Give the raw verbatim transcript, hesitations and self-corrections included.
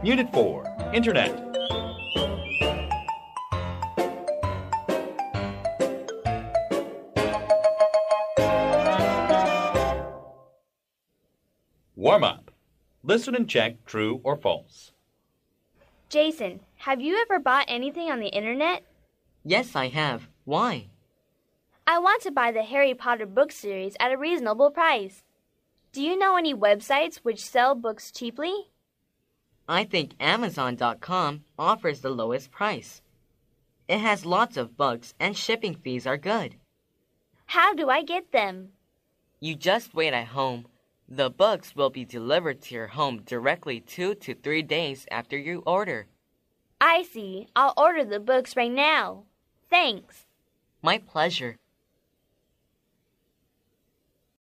Unit four, Internet. Warm up. Listen and check true or false. Jason, have you ever bought anything on the internet? Yes, I have. Why? I want to buy the Harry Potter book series at a reasonable price. Do you know any websites which sell books cheaply? I think Amazon dot com offers the lowest price. It has lots of books and shipping fees are good. How do I get them? You just wait at home. The books will be delivered to your home directly two to three days after you order. I see. I'll order the books right now. Thanks. My pleasure.